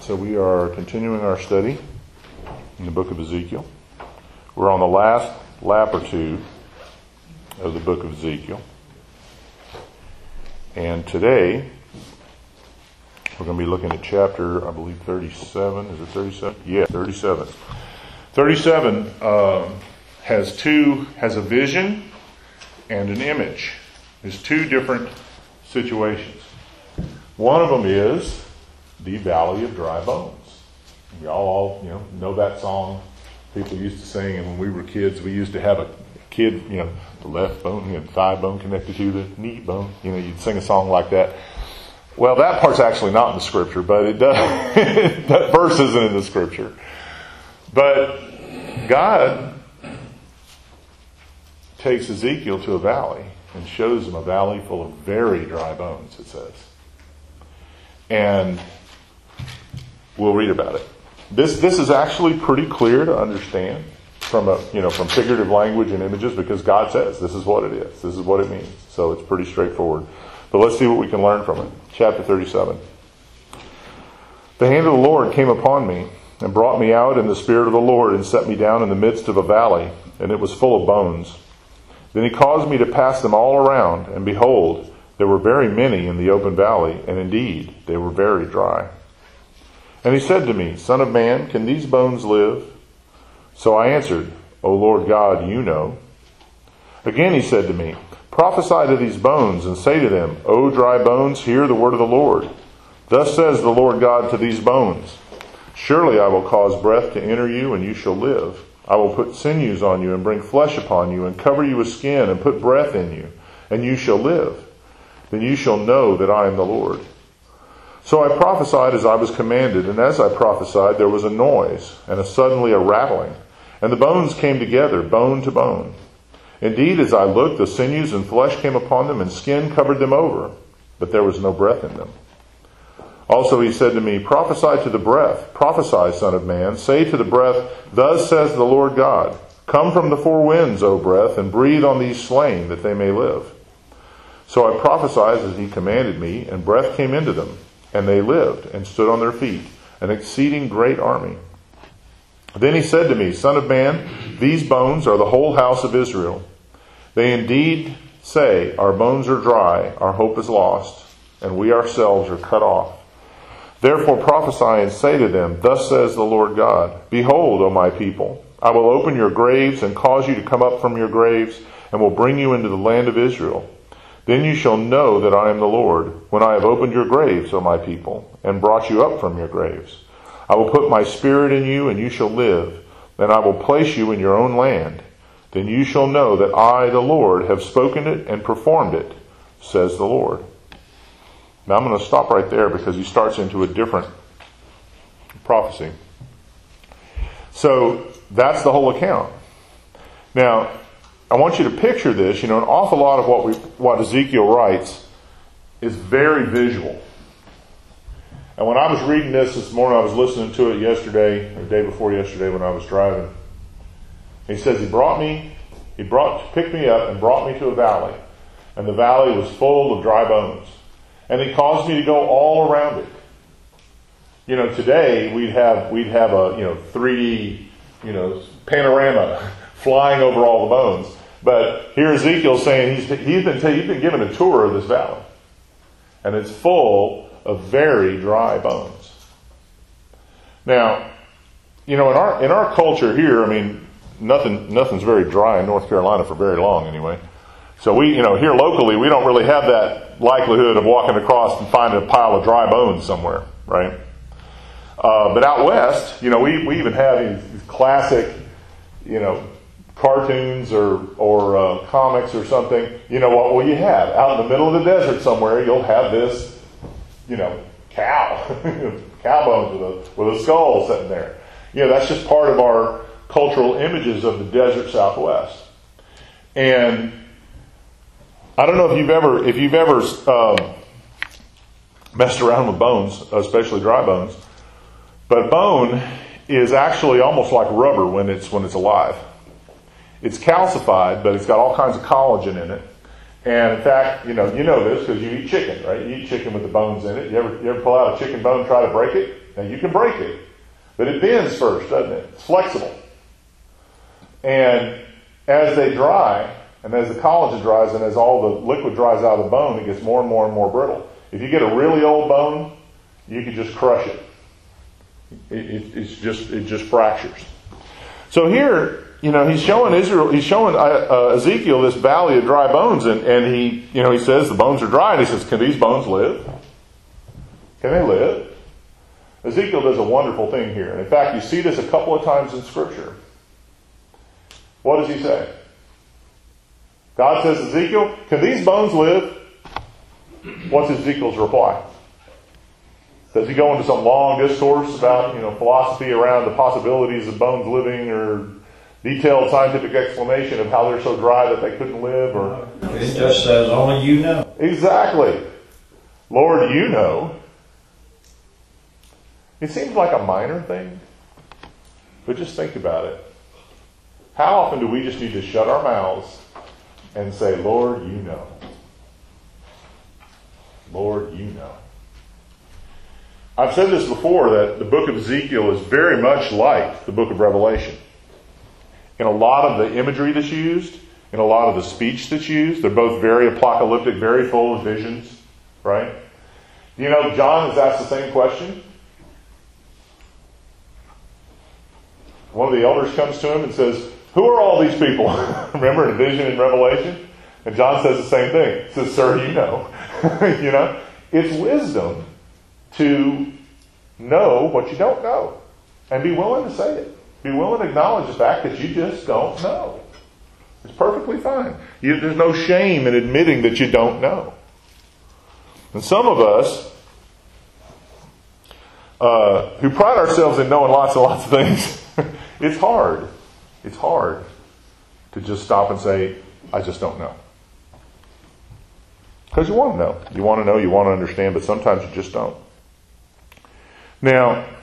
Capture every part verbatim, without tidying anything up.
So we are continuing our study in the book of Ezekiel. We're on the last lap or two of the book of Ezekiel. And today we're going to be looking at chapter, I believe, thirty-seven. Is it thirty-seven? Yeah, thirty-seven. thirty-seven um, has two, has a vision and an image. There's two different situations. One of them is the Valley of Dry Bones. We all, all you know, know that song people used to sing, and when we were kids, we used to have a kid, you know, the left bone, you know, thigh bone connected to the knee bone. You know, you'd sing a song like that. Well, that part's actually not in the scripture, but it does. That verse isn't in the scripture. But God takes Ezekiel to a valley and shows him a valley full of very dry bones, it says. And we'll read about it. This this is actually pretty clear to understand from a you know from figurative language and images, because God says this is what it is. This is what it means. So it's pretty straightforward. But let's see what we can learn from it. Chapter thirty-seven. The hand of the Lord came upon me and brought me out in the spirit of the Lord and set me down in the midst of a valley, and it was full of bones. Then he caused me to pass them all around, and behold, there were very many in the open valley, and indeed they were very dry. And he said to me, Son of man, can these bones live? So I answered, O Lord God, you know. Again he said to me, Prophesy to these bones, and say to them, O dry bones, hear the word of the Lord. Thus says the Lord God to these bones, Surely I will cause breath to enter you, and you shall live. I will put sinews on you, and bring flesh upon you, and cover you with skin, and put breath in you, and you shall live. Then you shall know that I am the Lord. So I prophesied as I was commanded, and as I prophesied there was a noise, and a suddenly a rattling, and the bones came together, bone to bone. Indeed, as I looked, the sinews and flesh came upon them, and skin covered them over, but there was no breath in them. Also he said to me, Prophesy to the breath, prophesy, Son of man, say to the breath, Thus says the Lord God, Come from the four winds, O breath, and breathe on these slain, that they may live. So I prophesied as he commanded me, and breath came into them, and they lived, and stood on their feet, an exceeding great army. Then he said to me, Son of man, these bones are the whole house of Israel. They indeed say, Our bones are dry, our hope is lost, and we ourselves are cut off. Therefore prophesy and say to them, Thus says the Lord God, Behold, O my people, I will open your graves and cause you to come up from your graves, and will bring you into the land of Israel. Then you shall know that I am the Lord, when I have opened your graves, O my people, and brought you up from your graves. I will put my spirit in you, and you shall live, and I will place you in your own land. Then you shall know that I, the Lord, have spoken it and performed it, says the Lord. Now I'm going to stop right there, because he starts into a different prophecy. So that's the whole account. Now, I want you to picture this. You know, an awful lot of what we, what Ezekiel writes is very visual. And when I was reading this this morning, I was listening to it yesterday, or the day before yesterday when I was driving. He says he brought me, he brought, picked me up and brought me to a valley. And the valley was full of dry bones. And he caused me to go all around it. You know, today we'd have, we'd have a, you know, three D, you know, panorama flying over all the bones. But here Ezekiel's saying he's, he's, been, he's been given a tour of this valley. And it's full of very dry bones. Now, you know, in our in our culture here, I mean, nothing nothing's very dry in North Carolina for very long anyway. So we, you know, here locally, we don't really have that likelihood of walking across and finding a pile of dry bones somewhere, right? Uh, but out west, you know, we, we even have these classic, you know, cartoons or or uh, comics or something. You know, what will you have? Out in the middle of the desert somewhere, you'll have this, you know, cow, cow bones with a, with a skull sitting there. You know, that's just part of our cultural images of the desert Southwest. And I don't know if you've ever if you've ever um, messed around with bones, especially dry bones, but bone is actually almost like rubber when it's when it's alive. It's calcified, but it's got all kinds of collagen in it. And in fact, you know, you know this because you eat chicken, right? You eat chicken with the bones in it. You ever, you ever pull out a chicken bone and try to break it? Now you can break it, but it bends first, doesn't it? It's flexible. And as they dry, and as the collagen dries, and as all the liquid dries out of the bone, it gets more and more and more brittle. If you get a really old bone, you can just crush it. It, it it's just it just fractures. So here, you know, he's showing Israel, he's showing uh, Ezekiel this valley of dry bones, and, and he, you know, he says the bones are dry, and he says, "Can these bones live? Can they live?" Ezekiel does a wonderful thing here, and in fact, you see this a couple of times in Scripture. What does he say? God says, "Ezekiel, can these bones live?" What's Ezekiel's reply? Does he go into some long discourse about, you know, philosophy around the possibilities of bones living, or detailed scientific explanation of how they're so dry that they couldn't live? Or it just says, "Only you know." Exactly. Lord, you know. It seems like a minor thing, but just think about it. How often do we just need to shut our mouths and say, "Lord, you know. Lord, you know." I've said this before, that the book of Ezekiel is very much like the book of Revelation. In a lot of the imagery that's used, in a lot of the speech that's used, they're both very apocalyptic, very full of visions, right? You know, John is asked the same question. One of the elders comes to him and says, "Who are all these people?" Remember in the vision in Revelation? And John says the same thing. He says, "Sir, you know." You know? It's wisdom to know what you don't know. And be willing to say it. Be willing to acknowledge the fact that you just don't know. It's perfectly fine. You, there's no shame in admitting that you don't know. And some of us, uh, who pride ourselves in knowing lots and lots of things, it's hard. It's hard to just stop and say, "I just don't know." Because you want to know. You want to know, you want to understand, but sometimes you just don't. Now,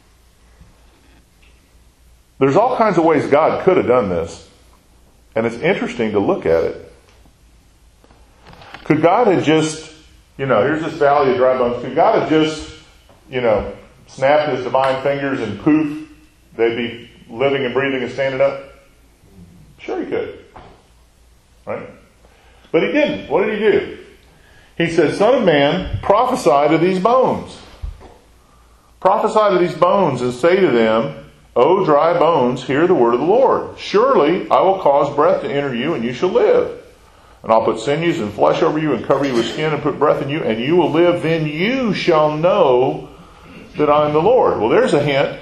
there's all kinds of ways God could have done this. And it's interesting to look at it. Could God have just, you know, here's this valley of dry bones. Could God have just, you know, snapped his divine fingers and poof, they'd be living and breathing and standing up? Sure he could. Right? But he didn't. What did he do? He said, "Son of man, prophesy to these bones. Prophesy to these bones and say to them, O dry bones, hear the word of the Lord. Surely I will cause breath to enter you, and you shall live. And I'll put sinews and flesh over you, and cover you with skin, and put breath in you, and you will live. Then you shall know that I am the Lord." Well, there's a hint.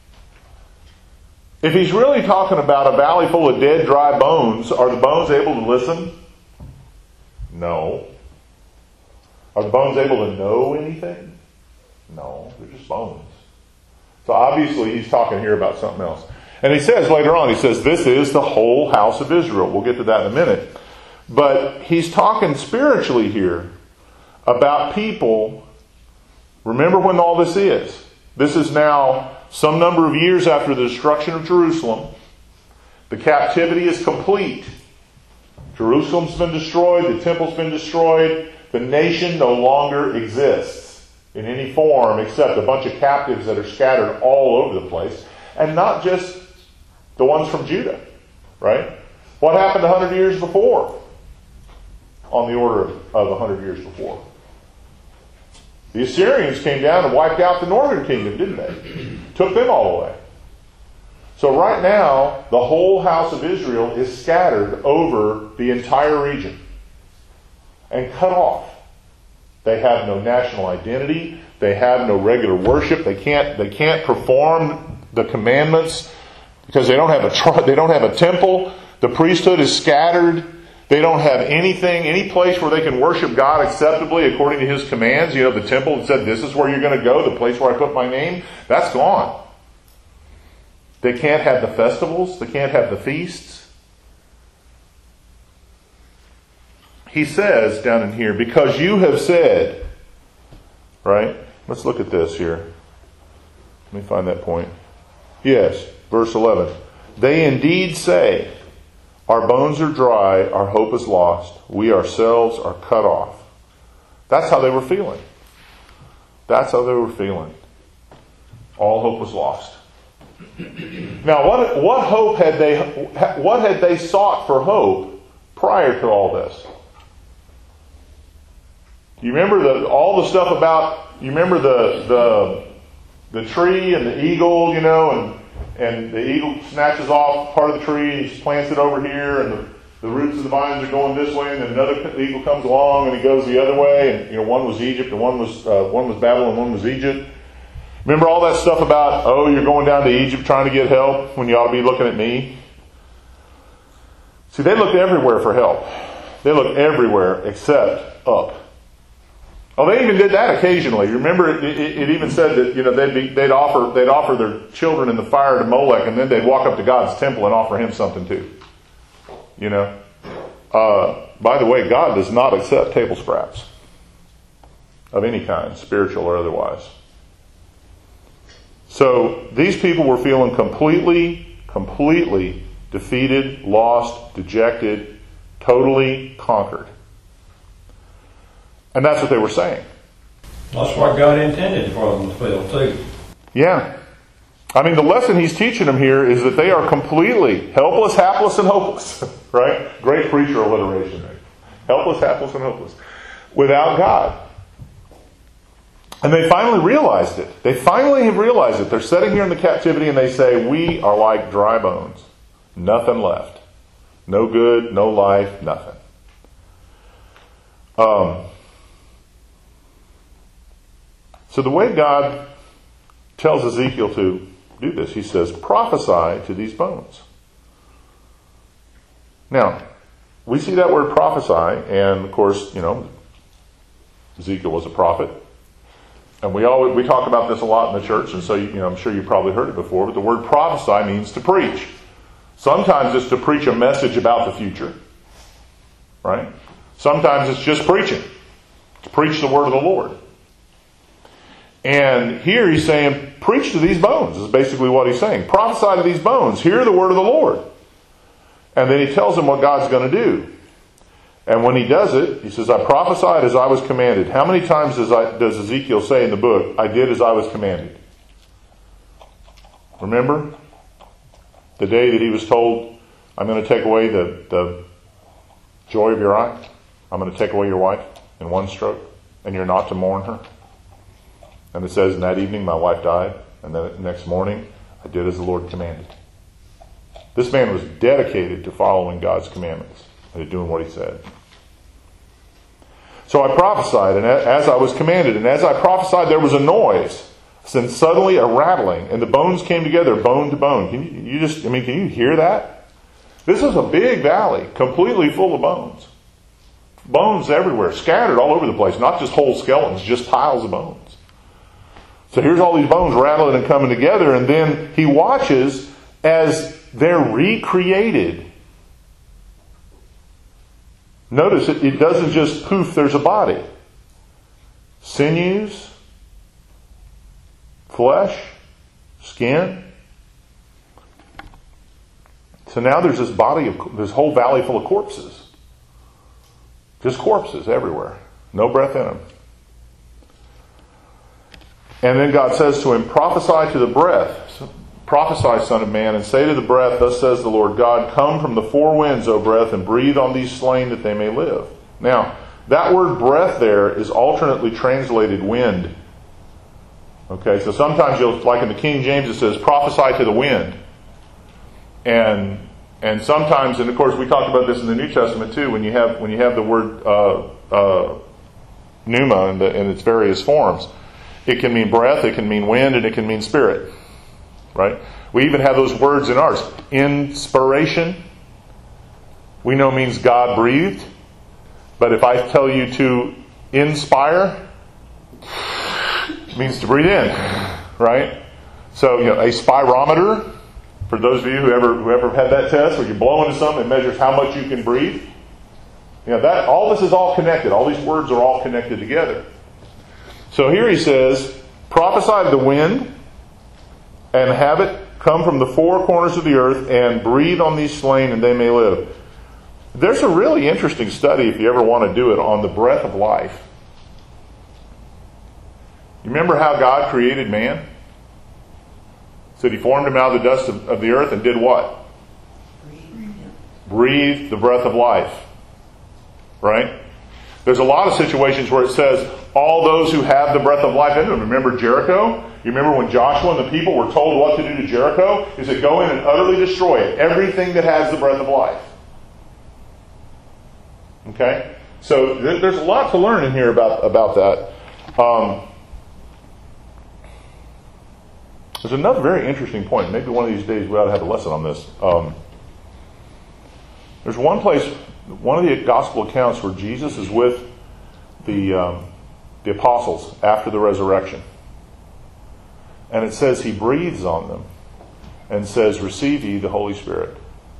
If he's really talking about a valley full of dead, dry bones, are the bones able to listen? No. Are the bones able to know anything? No, they're just bones. So obviously he's talking here about something else. And he says later on, he says, this is the whole house of Israel. We'll get to that in a minute. But he's talking spiritually here about people. Remember when all this is. This is now some number of years after the destruction of Jerusalem. The captivity is complete. Jerusalem's been destroyed. The temple's been destroyed. The nation no longer exists in any form except a bunch of captives that are scattered all over the place. And not just the ones from Judah. Right? What happened a hundred years before? On the order of a hundred years before. The Assyrians came down and wiped out the northern kingdom, didn't they? Took them all away. So right now, the whole house of Israel is scattered over the entire region. And cut off. They have no national identity. They have no regular worship. They can't, they can't perform the commandments because they don't have a, they don't have a temple. The priesthood is scattered. They don't have anything, any place where they can worship God acceptably according to His commands. You know, the temple that said, this is where you're going to go, the place where I put my name, that's gone. They can't have the festivals. They can't have the feasts. He says down in here, because you have said, right? Let's look at this here. Let me find that point. Yes, verse eleven. They indeed say, our bones are dry, our hope is lost, we ourselves are cut off. That's how they were feeling. That's how they were feeling. All hope was lost. Now, what what hope had they what had they sought for hope prior to all this? You remember the all the stuff about you remember the the the tree and the eagle, you know, and and the eagle snatches off part of the tree and he plants it over here, and the, the roots of the vines are going this way, and then another eagle comes along and he goes the other way, and you know one was Egypt and one was uh, one was Babylon and one was Egypt. Remember all that stuff about, oh, you're going down to Egypt trying to get help when you ought to be looking at me? See, they looked everywhere for help. They looked everywhere except up. Oh, they even did that occasionally. Remember, it, it, it even said that you know they'd be, they'd offer they'd offer their children in the fire to Molech, and then they'd walk up to God's temple and offer him something too. You know. Uh, by the way, God does not accept table scraps of any kind, spiritual or otherwise. So these people were feeling completely, completely defeated, lost, dejected, totally conquered. And that's what they were saying. That's what God intended for them to feel too. Yeah. I mean, the lesson he's teaching them here is that they are completely helpless, hapless, and hopeless. Right? Great preacher alliteration there. Helpless, hapless, and hopeless. Without God. And they finally realized it. They finally have realized it. They're sitting here in the captivity and they say, we are like dry bones. Nothing left. No good, no life, nothing. Um, so the way God tells Ezekiel to do this, he says, prophesy to these bones. Now, we see that word prophesy, and of course, you know, Ezekiel was a prophet. And we always, we talk about this a lot in the church, and so you know, I'm sure you've probably heard it before, but the word prophesy means to preach. Sometimes it's to preach a message about the future. Right? Sometimes it's just preaching. To preach the word of the Lord. And here he's saying, preach to these bones, is basically what he's saying. Prophesy to these bones. Hear the word of the Lord. And then he tells them what God's going to do. And when he does it, he says, I prophesied as I was commanded. How many times does, I, does Ezekiel say in the book, I did as I was commanded? Remember? The day that he was told, I'm going to take away the, the joy of your eye. I'm going to take away your wife in one stroke. And you're not to mourn her. And it says, in that evening my wife died. And then the next morning, I did as the Lord commanded. This man was dedicated to following God's commandments. And to doing what he said. So I prophesied, and as I was commanded, and as I prophesied, there was a noise, then suddenly a rattling, and the bones came together, bone to bone. Can you, you just, I mean, can you hear that? This is a big valley, completely full of bones. Bones everywhere, scattered all over the place, not just whole skeletons, just piles of bones. So here's all these bones rattling and coming together, and then he watches as they're recreated. Notice it, it doesn't just poof, there's a body. Sinews, flesh, skin. So now there's this body of this whole valley full of corpses. Just corpses everywhere. No breath in them. And then God says to him, prophesy to the breath. Prophesy, son of man, and say to the breath, thus says the Lord God, come from the four winds, O breath, and breathe on these slain that they may live. Now, that word breath there is alternately translated wind. Okay, so sometimes you'll, like in the King James, it says prophesy to the wind. And and sometimes, and of course we talked about this in the New Testament too, when you have when you have the word uh, uh, pneuma in, the, in its various forms, it can mean breath, it can mean wind, and it can mean spirit. Right? We even have those words in ours. Inspiration, we know means God breathed. But if I tell you to inspire, it means to breathe in. Right? So, you know, a spirometer, for those of you who ever who ever had that test where you blow into something, it measures how much you can breathe. You know, that all this is all connected. All these words are all connected together. So here he says, prophesy to the wind, and have it come from the four corners of the earth, and breathe on these slain, and they may live. There's a really interesting study, if you ever want to do it, on the breath of life. You remember how God created man? said he formed him out of the dust of, of the earth and did what? Breathed the breath of life. Right? There's a lot of situations where it says, all those who have the breath of life in them. Remember Jericho? You remember when Joshua and the people were told what to do to Jericho? He said, go in and utterly destroy it. Everything that has the breath of life. Okay? So th- there's a lot to learn in here about, about that. Um, there's another very interesting point. Maybe one of these days we ought to have a lesson on this. Um, there's one place, one of the gospel accounts where Jesus is with the um, the apostles after the resurrection. And it says he breathes on them and says, receive ye the Holy Spirit.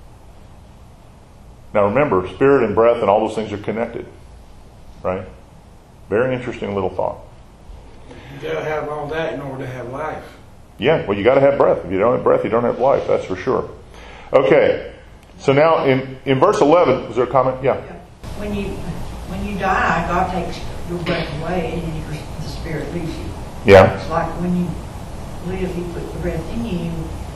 Now remember, spirit and breath and all those things are connected. Right? Very interesting little thought. You got to have all that in order to have life. Yeah, well you got to have breath. If you don't have breath, you don't have life. That's for sure. Okay. So now in, in verse eleven, was there a comment? Yeah. When you when you die, God takes your breath away and your, the Spirit leaves you. Yeah. It's like when you live, He put the breath in you. You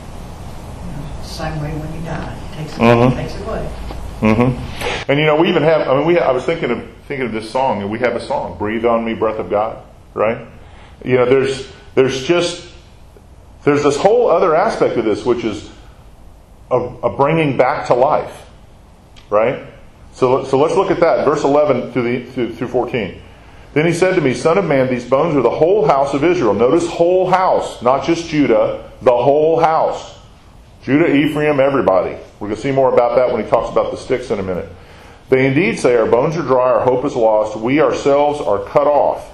know, same way when you die, He takes it, Mm-hmm. takes it away. Mm-hmm. And you know, we even have. I mean, we. I was thinking of thinking of this song, and we have a song, "Breathe on Me, Breath of God." Right? You know, there's there's just there's this whole other aspect of this, which is a, a bringing back to life. Right? So so let's look at that, verse eleven through the through, through fourteen. Then he said to me, Son of man, these bones are the whole house of Israel. Notice whole house, not just Judah, the whole house. Judah, Ephraim, everybody. We're going to see more about that when he talks about the sticks in a minute. They indeed say, our bones are dry, our hope is lost, we ourselves are cut off.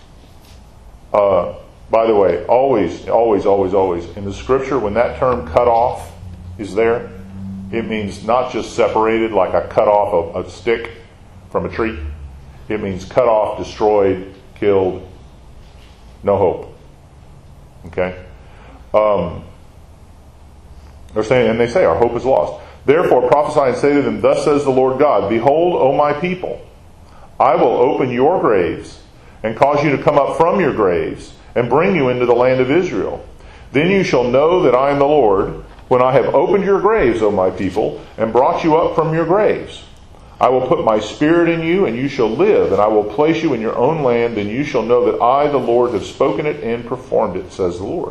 Uh, by the way, always, always, always, always, in the scripture, when that term cut off is there, it means not just separated like I cut off a, a stick from a tree. It means cut off, destroyed, killed, no hope. Okay? Um, they're saying, and they say, our hope is lost. Therefore prophesy and say to them, thus says the Lord God, behold, O my people, I will open your graves and cause you to come up from your graves and bring you into the land of Israel. Then you shall know that I am the Lord, when I have opened your graves, O my people, and brought you up from your graves. I will put my spirit in you, and you shall live, and I will place you in your own land, and you shall know that I, the Lord, have spoken it and performed it, says the Lord.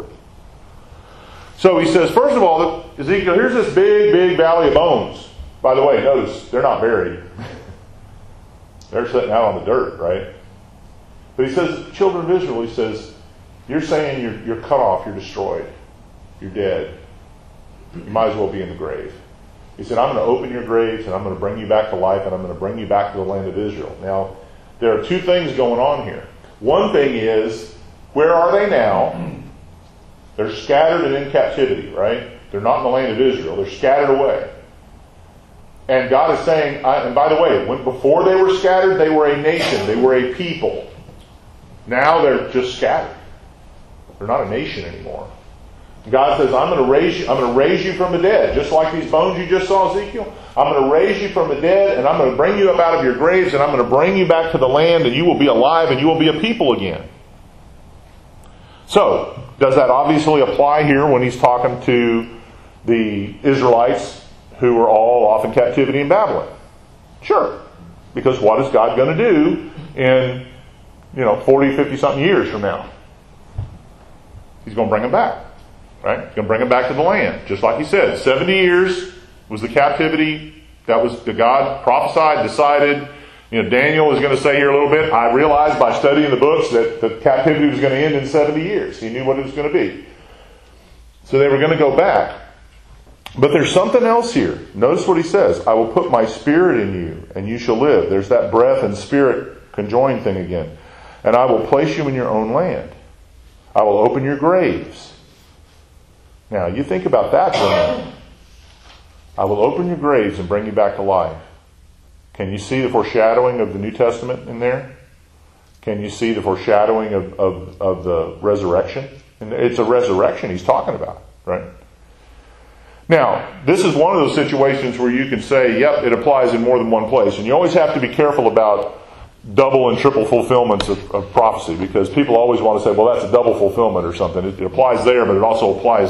So he says, first of all, Ezekiel, here's this big, big valley of bones. By the way, notice, they're not buried. They're sitting out on the dirt, right? But he says, children of Israel, he says, you're saying you're, you're cut off, you're destroyed, you're dead. You might as well be in the grave. He said, I'm going to open your graves and I'm going to bring you back to life and I'm going to bring you back to the land of Israel. Now, there are two things going on here. One thing is, where are they now? They're scattered and in captivity, right? They're not in the land of Israel. They're scattered away. And God is saying, I, and by the way, when, before they were scattered, they were a nation. They were a people. Now they're just scattered. They're not a nation anymore. God says, I'm going to raise you, I'm going to raise you from the dead. Just like these bones you just saw, Ezekiel. I'm going to raise you from the dead, and I'm going to bring you up out of your graves, and I'm going to bring you back to the land, and you will be alive, and you will be a people again. So, does that obviously apply here when he's talking to the Israelites who were all off in captivity in Babylon? Sure. Because what is God going to do in, you know, forty, fifty something years from now? He's going to bring them back. Right? He's going to bring them back to the land. Just like he said, seventy years was the captivity. That was the God prophesied, decided. You know, Daniel is going to say here a little bit, I realized by studying the books that the captivity was going to end in seventy years. He knew what it was going to be. So they were going to go back. But there's something else here. Notice what he says. I will put my spirit in you, and you shall live. There's that breath and spirit conjoined thing again. And I will place you in your own land. I will open your graves. Now, you think about that for a minute. I will open your graves and bring you back to life. Can you see the foreshadowing of the New Testament in there? Can you see the foreshadowing of, of, of the resurrection? And it's a resurrection he's talking about, right? Now, this is one of those situations where you can say, yep, it applies in more than one place. And you always have to be careful about double and triple fulfillments of, of prophecy, because people always want to say, well, that's a double fulfillment or something. It, it applies there, but it also applies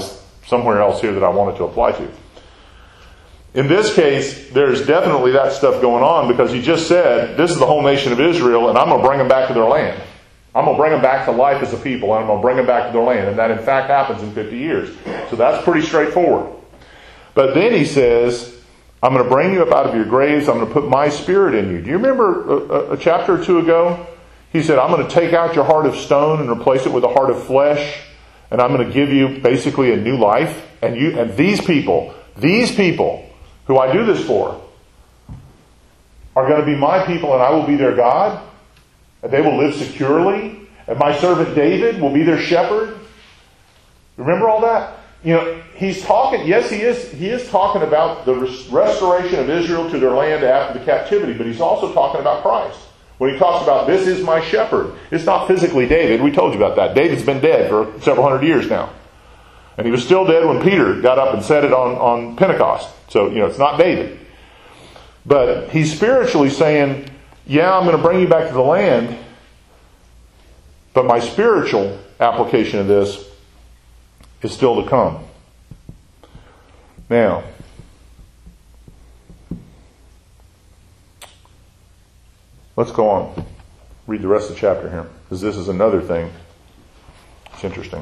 somewhere else here that I wanted to apply to. In this case, there's definitely that stuff going on because he just said, this is the whole nation of Israel, and I'm going to bring them back to their land. I'm going to bring them back to life as a people, and I'm going to bring them back to their land. And that, in fact, happens in fifty years. So that's pretty straightforward. But then he says, I'm going to bring you up out of your graves. I'm going to put my spirit in you. Do you remember a, a chapter or two ago? He said, I'm going to take out your heart of stone and replace it with a heart of flesh. And I'm going to give you basically a new life. And you and these people, these people who I do this for, are going to be my people, and I will be their God. And they will live securely. And my servant David will be their shepherd. Remember all that? You know, he's talking, yes, he is, he is talking about the restoration of Israel to their land after the captivity, but he's also talking about Christ. When he talks about, this is my shepherd, it's not physically David. We told you about that. David's been dead for several hundred years now. And he was still dead when Peter got up and said it on, on Pentecost. So, you know, it's not David. But he's spiritually saying, yeah, I'm going to bring you back to the land, but my spiritual application of this is still to come. Now, let's go on. Read the rest of the chapter here, because this is another thing. It's interesting.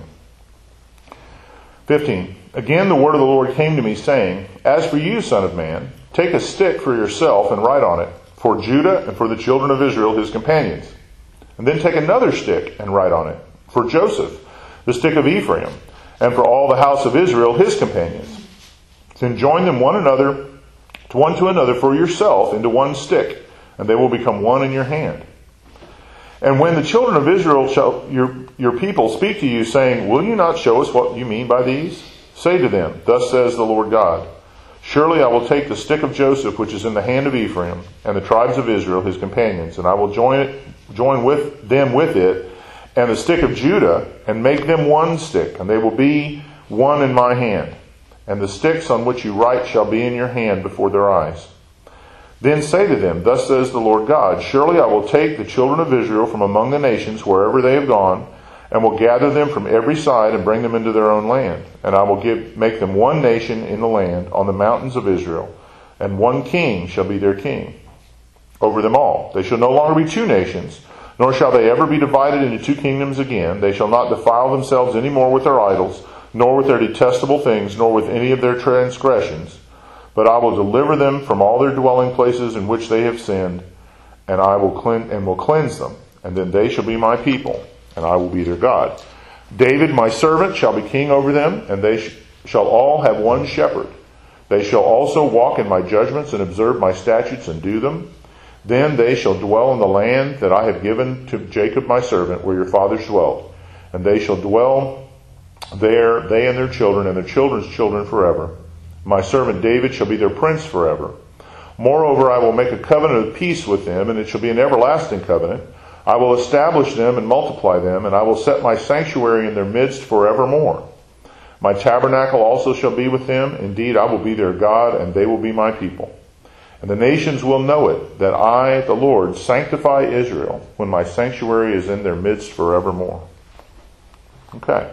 fifteen. Again the word of the Lord came to me, saying, As for you, son of man, take a stick for yourself and write on it, for Judah and for the children of Israel his companions. And then take another stick and write on it, for Joseph, the stick of Ephraim, and for all the house of Israel his companions. Then join them one another, to one to another for yourself into one stick, and they will become one in your hand. And when the children of Israel shall, your, your people, speak to you, saying, Will you not show us what you mean by these? Say to them, Thus says the Lord God, Surely I will take the stick of Joseph, which is in the hand of Ephraim, and the tribes of Israel his companions, and I will join it, join with them with it, and the stick of Judah, and make them one stick, and they will be one in my hand. And the sticks on which you write shall be in your hand before their eyes. Then say to them, Thus says the Lord God, Surely I will take the children of Israel from among the nations wherever they have gone, and will gather them from every side and bring them into their own land. And I will give, make them one nation in the land on the mountains of Israel, and one king shall be their king over them all. They shall no longer be two nations, nor shall they ever be divided into two kingdoms again. They shall not defile themselves any more with their idols, nor with their detestable things, nor with any of their transgressions. But I will deliver them from all their dwelling places in which they have sinned, and I will cleanse and will cleanse them. And then they shall be my people, and I will be their God. David, my servant, shall be king over them, and they sh- shall all have one shepherd. They shall also walk in my judgments and observe my statutes and do them. Then they shall dwell in the land that I have given to Jacob my servant, where your fathers dwelt. And they shall dwell there, they and their children, and their children's children forever. My servant David shall be their prince forever. Moreover, I will make a covenant of peace with them, and it shall be an everlasting covenant. I will establish them and multiply them, and I will set my sanctuary in their midst forevermore. My tabernacle also shall be with them. Indeed, I will be their God, and they will be my people. And the nations will know it, that I, the Lord, sanctify Israel, when my sanctuary is in their midst forevermore. Okay.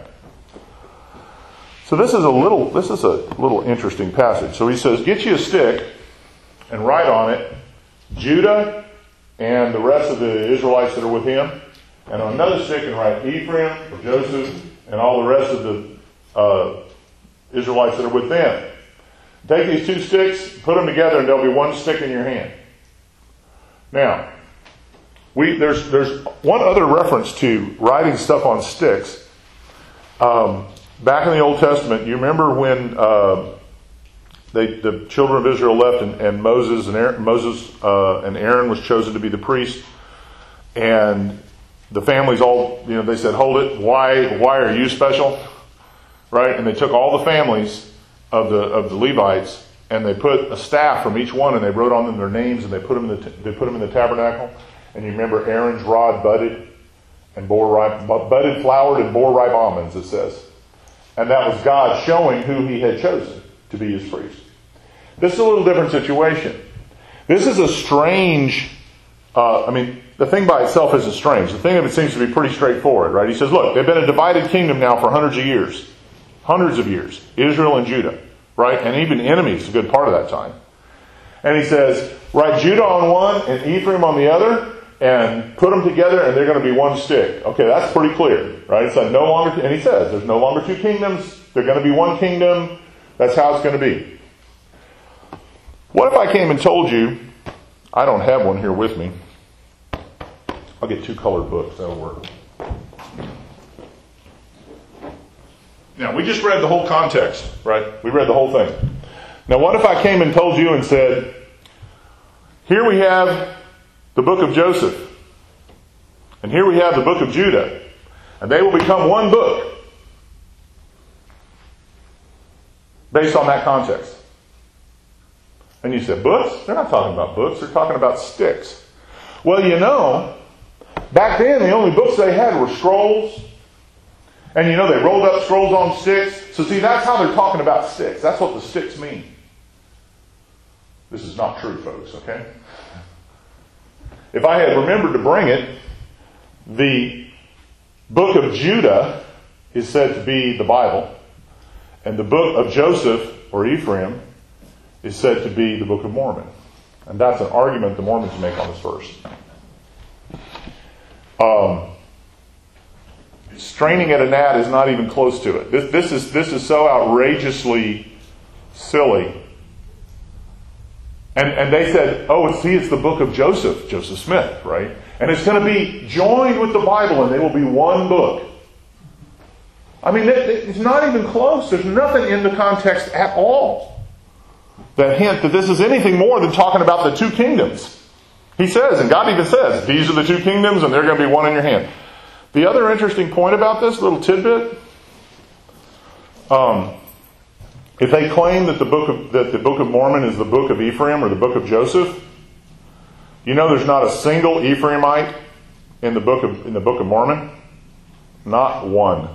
So this is a little, this is a little interesting passage. So he says, get you a stick and write on it, Judah and the rest of the Israelites that are with him. And on another stick and write Ephraim, or Joseph, and all the rest of the uh, Israelites that are with them. Take these two sticks, put them together, and there'll be one stick in your hand. Now, we there's there's one other reference to writing stuff on sticks. Um, back in the Old Testament, you remember when uh, they, the children of Israel left, and, and Moses and Aaron, Moses uh, and Aaron was chosen to be the priest, and the families all, you know, they said, "Hold it! Why why are you special?" Right? And they took all the families of the of the Levites, and they put a staff from each one, and they wrote on them their names, and they put them in the they put them in the tabernacle. And you remember Aaron's rod budded and bore ripe, budded, flowered, and bore ripe almonds. It says, and that was God showing who He had chosen to be His priest. This is a little different situation. This is a strange. Uh, I mean, the thing by itself isn't strange. The thing of it seems to be pretty straightforward, right? He says, "Look, they've been a divided kingdom now for hundreds of years." Hundreds of years. Israel and Judah. Right? And even enemies a good part of that time. And he says, write Judah on one and Ephraim on the other, and put them together and they're going to be one stick. Okay, that's pretty clear. Right? So no longer, and he says, there's no longer two kingdoms. They're going to be one kingdom. That's how it's going to be. What if I came and told you, I don't have one here with me. I'll get two colored books. That'll work. Now, we just read the whole context, right? We read the whole thing. Now, what if I came and told you and said, here we have the book of Joseph, and here we have the book of Judah, and they will become one book based on that context. And you said, books? They're not talking about books. They're talking about sticks. Well, you know, back then the only books they had were scrolls. And you know, they rolled up scrolls on sticks. So see, that's how they're talking about sticks. That's what the sticks mean. This is not true, folks, okay? If I had remembered to bring it, the book of Judah is said to be the Bible. And the book of Joseph, or Ephraim, is said to be the Book of Mormon. And that's an argument the Mormons make on this verse. Um... Straining at a gnat is not even close to it. This, this is this is so outrageously silly. And and they said, oh, see, it's the book of Joseph, Joseph Smith, right? And it's going to be joined with the Bible, and they will be one book. I mean, it, it's not even close. There's nothing in the context at all that hint that this is anything more than talking about the two kingdoms. He says, and God even says, these are the two kingdoms, and they're going to be one in your hand. The other interesting point about this little tidbit, um, if they claim that the book of that the Book of Mormon is the book of Ephraim or the book of Joseph, you know there's not a single Ephraimite in the book of in the Book of Mormon, not one,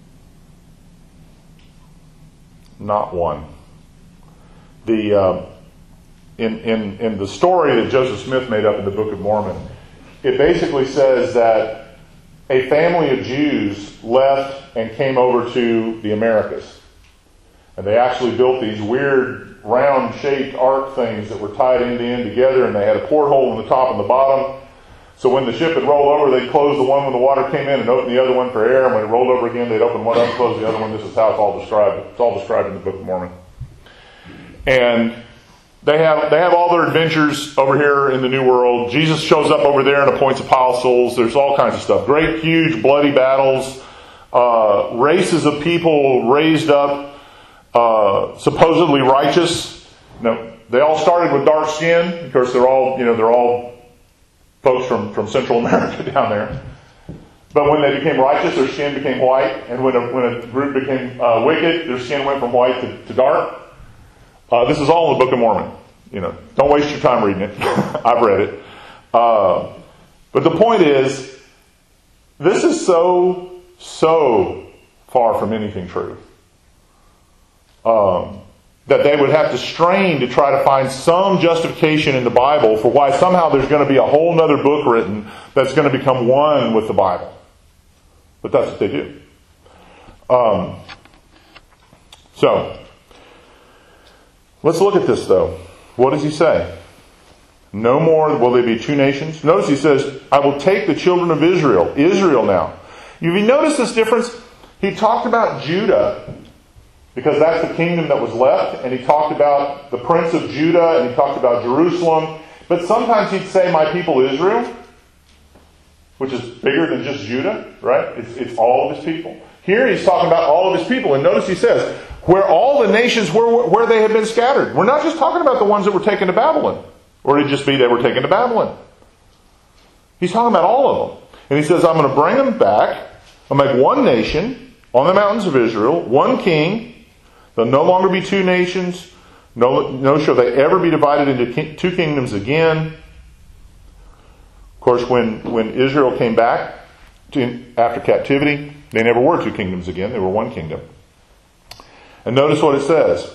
not one. The uh, in in in the story that Joseph Smith made up in the Book of Mormon, it basically says that a family of Jews left and came over to the Americas. And they actually built these weird round-shaped ark things that were tied end to end together, and they had a porthole in the top and the bottom. So when the ship would roll over, they'd close the one when the water came in and open the other one for air. And when it rolled over again, they'd open one up and close the other one. This is how it's all described. It's all described in the Book of Mormon. And They have they have all their adventures over here in the New World. Jesus shows up over there and appoints apostles. There's all kinds of stuff. Great, huge, bloody battles. Uh, races of people raised up, uh, supposedly righteous. No, they all started with dark skin. Of course, they're all you know they're all folks from, from Central America down there. But when they became righteous, their skin became white. And when a, when a group became uh, wicked, their skin went from white to, to dark. Uh, this is all in the Book of Mormon. You know, don't waste your time reading it. I've read it. Uh, but the point is, this is so, so far from anything true. Um, that they would have to strain to try to find some justification in the Bible for why somehow there's going to be a whole other book written that's going to become one with the Bible. But that's what they do. Um, so, let's look at this though. What does he say? No more will they be two nations. Notice he says, I will take the children of Israel. Israel now. Have you noticed this difference? He talked about Judah, because that's the kingdom that was left, and he talked about the prince of Judah, and he talked about Jerusalem. But sometimes he'd say, my people Israel, which is bigger than just Judah, right? It's, it's all of his people. Here he's talking about all of his people. And notice he says, where all the nations were where they had been scattered. We're not just talking about the ones that were taken to Babylon. Or it'd just be they were taken to Babylon. He's talking about all of them. And he says, I'm going to bring them back. I'll make one nation on the mountains of Israel, one king. There'll no longer be two nations. No, no shall they ever be divided into king, two kingdoms again. Of course, when, when Israel came back to, after captivity, they never were two kingdoms again. They were one kingdom. And notice what it says.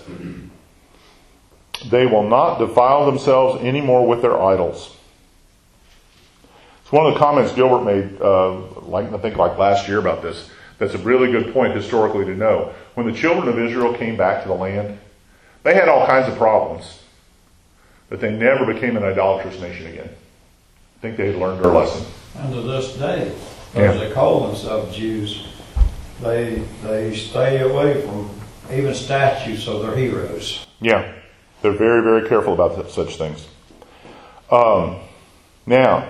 They will not defile themselves anymore with their idols. It's one of the comments Gilbert made, uh, like I think like last year about this. That's a really good point historically to know. When the children of Israel came back to the land, they had all kinds of problems, but they never became an idolatrous nation again. I think they had learned their lesson. And to this day, Yeah. as they call themselves Jews, they they stay away from even statues of their heroes. Yeah, they're very, very careful about such things. Um, now,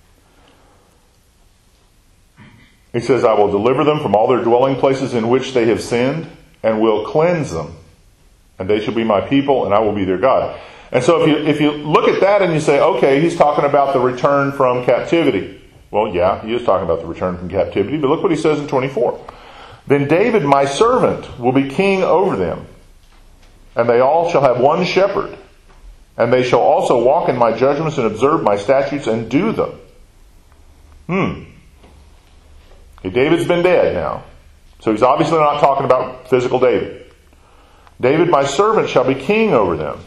he says, I will deliver them from all their dwelling places in which they have sinned, and will cleanse them. And they shall be my people, and I will be their God. And so if you if you look at that and you say, okay, he's talking about the return from captivity. Well, yeah, he is talking about the return from captivity, but look what he says in twenty-four. Then David, my servant, will be king over them, and they all shall have one shepherd, and they shall also walk in my judgments and observe my statutes and do them. Hmm. Okay, David's been dead now. So he's obviously not talking about physical David. David, my servant, shall be king over them.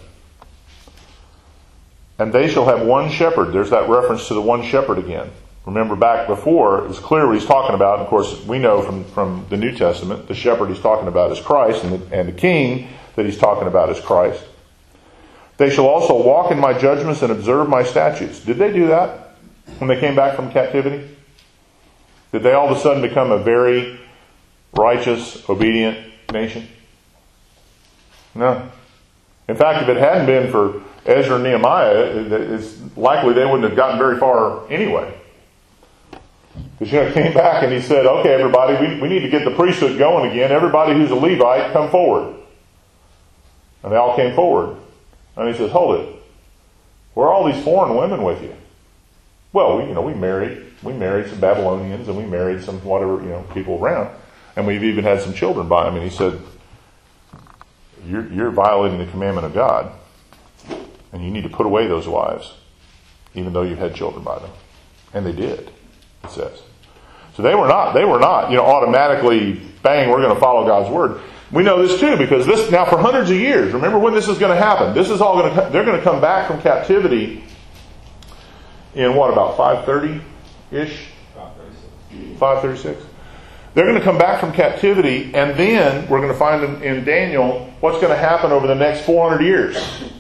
And they shall have one shepherd. There's that reference to the one shepherd again. Remember back before, it was clear what he's talking about. And of course, we know from, from the New Testament, the shepherd he's talking about is Christ, and the, and the king that he's talking about is Christ. They shall also walk in my judgments and observe my statutes. Did they do that when they came back from captivity? Did they all of a sudden become a very righteous, obedient nation? No. In fact, if it hadn't been for Ezra and Nehemiah, it's likely they wouldn't have gotten very far anyway. Because, you know, he came back and he said, okay, everybody, we, we need to get the priesthood going again. Everybody who's a Levite, come forward. And they all came forward. And he says, hold it. Where are all these foreign women with you? Well, we, you know, we married, we married some Babylonians and we married some whatever, you know, people around. And we've even had some children by them. And he said, you're, you're violating the commandment of God. And you need to put away those wives, even though you've had children by them. And they did, it says. So they were not, they were not, you know, automatically, bang, we're going to follow God's word. We know this too, because this, now for hundreds of years, remember when this is going to happen. This is all going to, they're going to come back from captivity in what, about five thirty-ish? five thirty-six. They're going to come back from captivity, and then we're going to find in, in Daniel what's going to happen over the next four hundred years.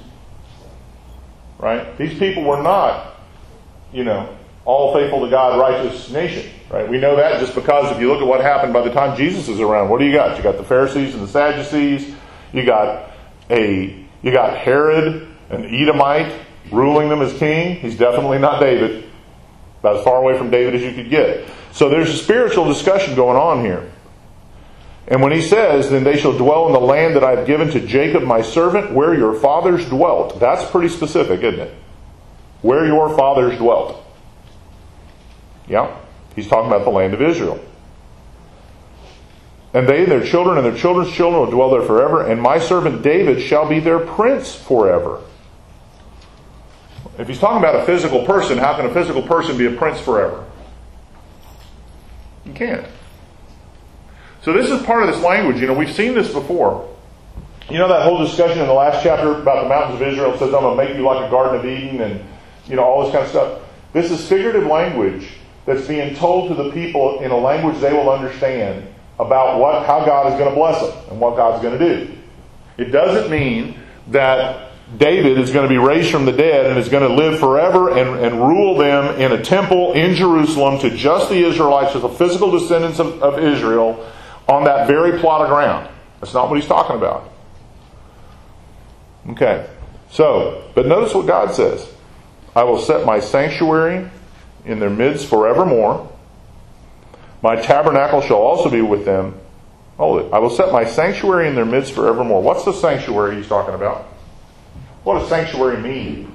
Right? These people were not, you know, all faithful to God, righteous nation. Right? We know that just because if you look at what happened by the time Jesus is around, what do you got? You got the Pharisees and the Sadducees. You got a, you got Herod, an Edomite, ruling them as king. He's definitely not David. About as far away from David as you could get. So there's a spiritual discussion going on here. And when he says, then they shall dwell in the land that I have given to Jacob my servant, where your fathers dwelt. That's pretty specific, isn't it? Where your fathers dwelt. Yeah. He's talking about the land of Israel. And they and their children and their children's children will dwell there forever, and my servant David shall be their prince forever. If he's talking about a physical person, how can a physical person be a prince forever? You can't. So this is part of this language. You know, we've seen this before. You know that whole discussion in the last chapter about the mountains of Israel. It says, I'm going to make you like a Garden of Eden and, you know, all this kind of stuff. This is figurative language that's being told to the people in a language they will understand about what, how God is going to bless them and what God's going to do. It doesn't mean that David is going to be raised from the dead and is going to live forever and, and rule them in a temple in Jerusalem to just the Israelites, to the physical descendants of, of Israel, on that very plot of ground. That's not what he's talking about. Okay. So, but notice what God says. I will set my sanctuary in their midst forevermore. My tabernacle shall also be with them. Hold it. I will set my sanctuary in their midst forevermore. What's the sanctuary he's talking about? What does sanctuary mean?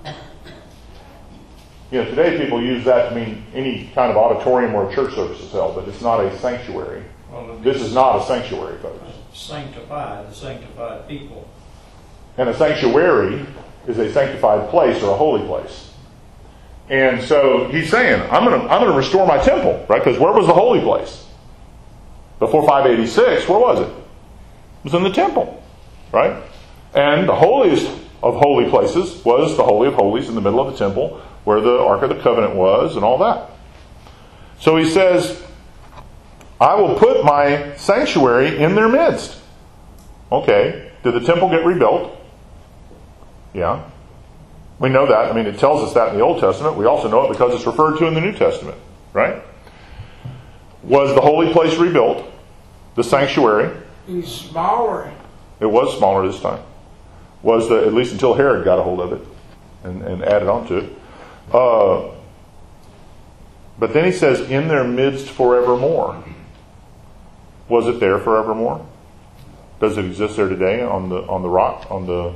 You know, today people use that to mean any kind of auditorium where a church service is held, but it's not a sanctuary. Well, this is not a sanctuary, folks. Sanctified, the sanctified people. And a sanctuary is a sanctified place or a holy place. And so he's saying, I'm going to I'm going to restore my temple, right? Because where was the holy place? Before five eighty-six, where was it? It was in the temple, right? And the holiest of holy places was the Holy of Holies in the middle of the temple, where the Ark of the Covenant was and all that. So he says, I will put my sanctuary in their midst. Okay, did the temple get rebuilt? Yeah. We know that. I mean, it tells us that in the Old Testament. We also know it because it's referred to in the New Testament, right? Was the holy place rebuilt? The sanctuary? He's smaller. It was smaller this time. Was the, at least until Herod got a hold of it and, and added on to it. Uh, but then he says, in their midst forevermore. Was it there forevermore? Does it exist there today on the on the rock? On the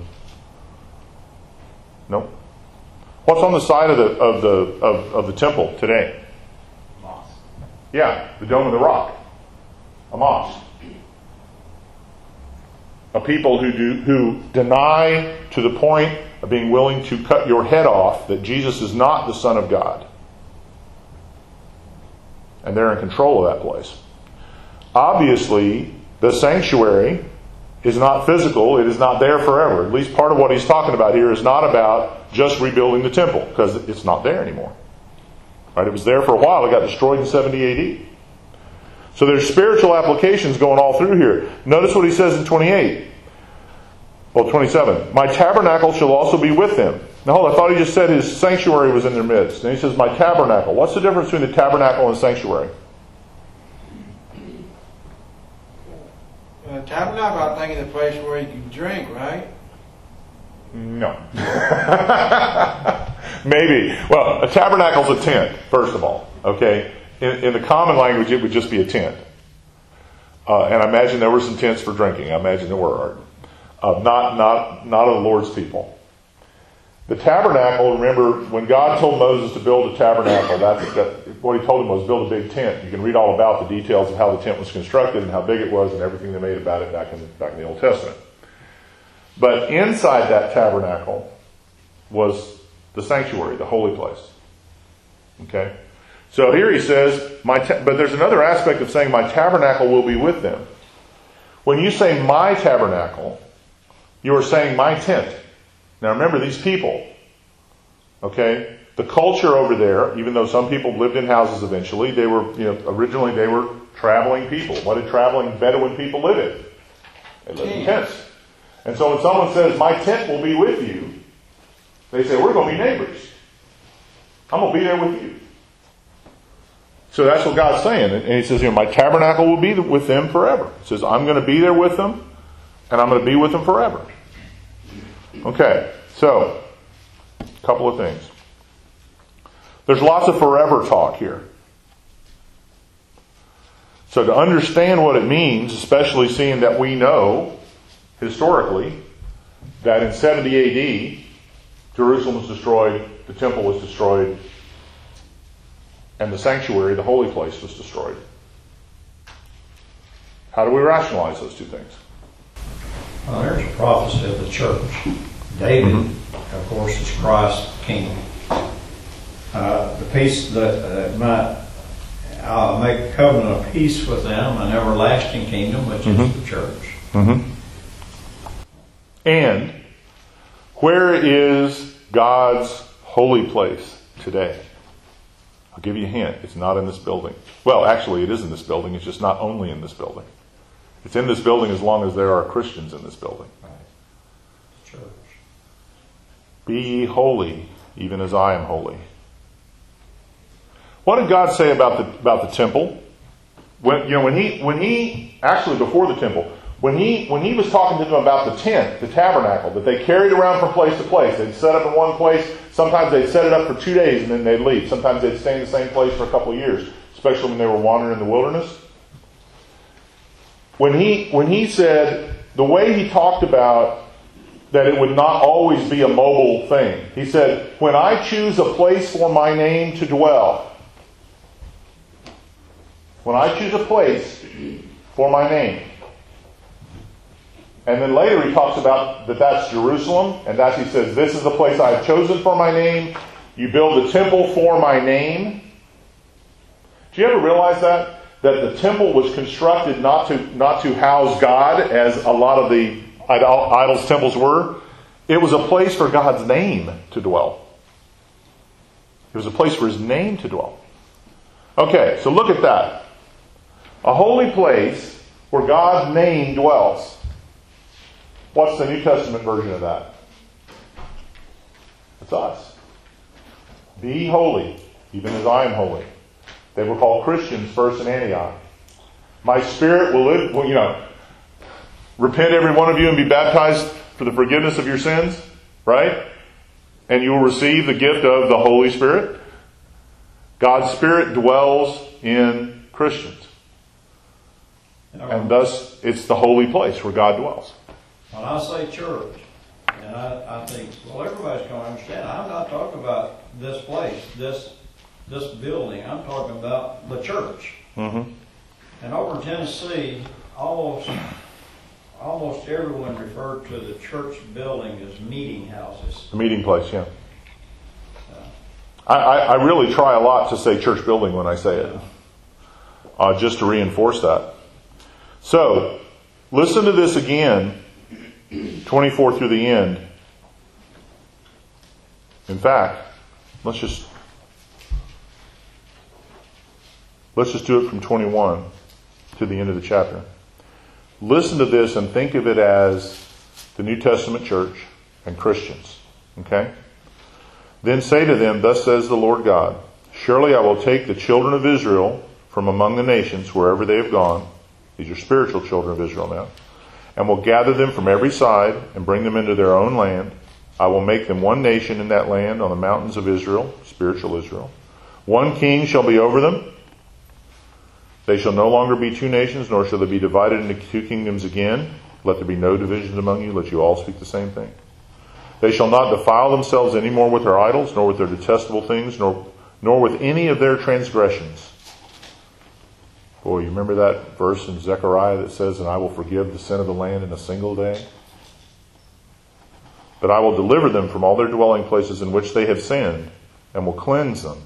Nope. What's on the side of the of the of, of the temple today? Mosque. Yeah, the Dome of the Rock. A mosque. A people who do who deny to the point of being willing to cut your head off that Jesus is not the Son of God. And they're in control of that place. Obviously, the sanctuary is not physical. It is not there forever. At least part of what he's talking about here is not about just rebuilding the temple, because it's not there anymore. Right? It was there for a while. It got destroyed in seventy A D. So there's spiritual applications going all through here. Notice what he says in twenty-eight. Well, twenty-seven. My tabernacle shall also be with them. Now hold on, I thought he just said his sanctuary was in their midst. And he says, my tabernacle. What's the difference between the tabernacle and the sanctuary? Uh, tabernacle, I think, is a place where you can drink, right? No. Maybe. Well, a tabernacle's a tent, first of all. Okay? In, in the common language, it would just be a tent. Uh, and I imagine there were some tents for drinking. I imagine there were. Uh, not, not, not of the Lord's people. The tabernacle, remember, when God told Moses to build a tabernacle, that's, that, what he told him was build a big tent. You can read all about the details of how the tent was constructed and how big it was and everything they made about it back in, back in the Old Testament. But inside that tabernacle was the sanctuary, the holy place. Okay? So here he says, my ta- but there's another aspect of saying my tabernacle will be with them. When you say my tabernacle, you are saying my tent. Now remember these people. Okay? The culture over there, even though some people lived in houses eventually, they were, you know, originally they were traveling people. What did traveling Bedouin people live in? They lived in tents. And so when someone says, my tent will be with you, they say, we're going to be neighbors. I'm going to be there with you. So that's what God's saying. And he says, you know, my tabernacle will be with them forever. He says, I'm going to be there with them, and I'm going to be with them forever. Okay, so, a couple of things. There's lots of forever talk here. So to understand what it means, especially seeing that we know, historically, that in seventy A D, Jerusalem was destroyed, the temple was destroyed, and the sanctuary, the holy place, was destroyed. How do we rationalize those two things? Well, there's a prophecy of the church. David, Mm-hmm. of course, is Christ's king. Uh, the peace that uh, might I'll make a covenant of peace with them, an everlasting kingdom, which Mm-hmm. is the church. Mm-hmm. And where is God's holy place today? I'll give you a hint. It's not in this building. Well, actually, it is in this building. It's just not only in this building. It's in this building as long as there are Christians in this building. Right. Church. Be ye holy, even as I am holy. What did God say about the about the temple? When you know when he when he actually before the temple, when he when he was talking to them about the tent, the tabernacle that they carried around from place to place, they'd set up in one place. Sometimes they'd set it up for two days and then they'd leave. Sometimes they'd stay in the same place for a couple of years, especially when they were wandering in the wilderness. When he when he said the way he talked about that it would not always be a mobile thing, he said, "When I choose a place for my name to dwell." When I choose a place for my name. And then later he talks about that that's Jerusalem. And that's, he says, this is the place I have chosen for my name. You build a temple for my name. Do you ever realize that? That the temple was constructed not to, not to house God, as a lot of the idols temples were. It was a place for God's name to dwell. It was a place for His name to dwell. Okay, so look at that. A holy place where God's name dwells. What's the New Testament version of that? It's us. Be holy, even as I am holy. They were called Christians first in Antioch. My Spirit will live, well, you know, repent every one of you and be baptized for the forgiveness of your sins, right? And you will receive the gift of the Holy Spirit. God's Spirit dwells in Christians. And thus, it's the holy place where God dwells. When I say church, and I, I think, well, everybody's going to understand. I'm not talking about this place, this this building. I'm talking about the church. Mm-hmm. And over in Tennessee, almost almost everyone referred to the church building as meeting houses. The meeting place, yeah. I, I, I really try a lot to say church building when I say it, uh, just to reinforce that. So, listen to this again, twenty-four through the end. In fact, let's just let's just do it from twenty-one to the end of the chapter. Listen to this and think of it as the New Testament church and Christians. Okay? Then say to them, thus says the Lord God, surely I will take the children of Israel from among the nations wherever they have gone. These are spiritual children of Israel now. And will gather them from every side and bring them into their own land. I will make them one nation in that land on the mountains of Israel, spiritual Israel. One king shall be over them. They shall no longer be two nations, nor shall they be divided into two kingdoms again. Let there be no divisions among you. Let you all speak the same thing. They shall not defile themselves any more with their idols, nor with their detestable things, nor, nor with any of their transgressions. Boy, you remember that verse in Zechariah that says, and I will forgive the sin of the land in a single day? But I will deliver them from all their dwelling places in which they have sinned, and will cleanse them.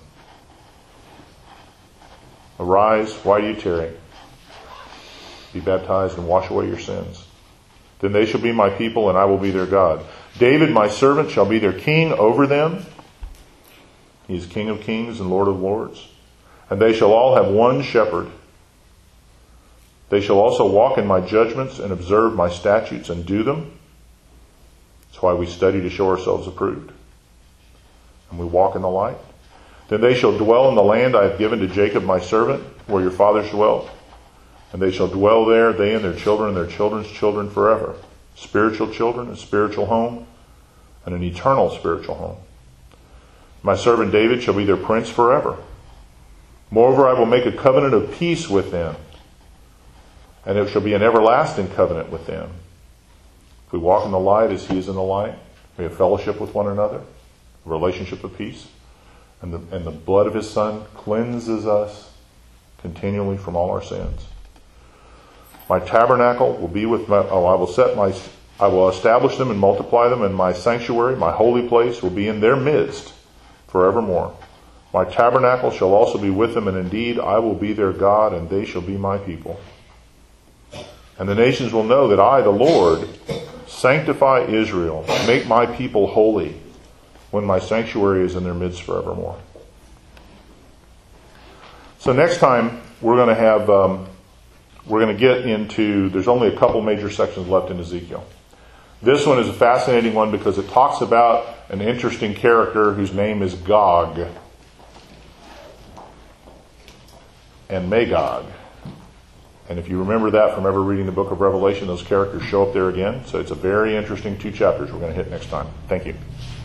Arise, why do you tarry? Be baptized and wash away your sins. Then they shall be my people, and I will be their God. David, my servant, shall be their king over them. He is King of kings and Lord of lords. And they shall all have one shepherd. They shall also walk in my judgments and observe my statutes and do them. That's why we study to show ourselves approved. And we walk in the light. Then they shall dwell in the land I have given to Jacob my servant, where your fathers dwelt. And they shall dwell there, they and their children and their children's children forever. Spiritual children, a spiritual home, and an eternal spiritual home. My servant David shall be their prince forever. Moreover, I will make a covenant of peace with them, and it shall be an everlasting covenant with them. If we walk in the light as he is in the light, we have fellowship with one another, a relationship of peace, and the, and the blood of his Son cleanses us continually from all our sins. My tabernacle will be with my, oh, I will set my, I will establish them and multiply them, and my sanctuary, my holy place, will be in their midst forevermore. My tabernacle shall also be with them, and indeed I will be their God, and they shall be my people. And the nations will know that I, the Lord, sanctify Israel, make my people holy, when my sanctuary is in their midst forevermore. So next time we're going to have, um, we're going to get into, there's only a couple major sections left in Ezekiel. This one is a fascinating one because it talks about an interesting character whose name is Gog and Magog. And if you remember that from ever reading the book of Revelation, those characters show up there again. So it's a very interesting two chapters we're going to hit next time. Thank you.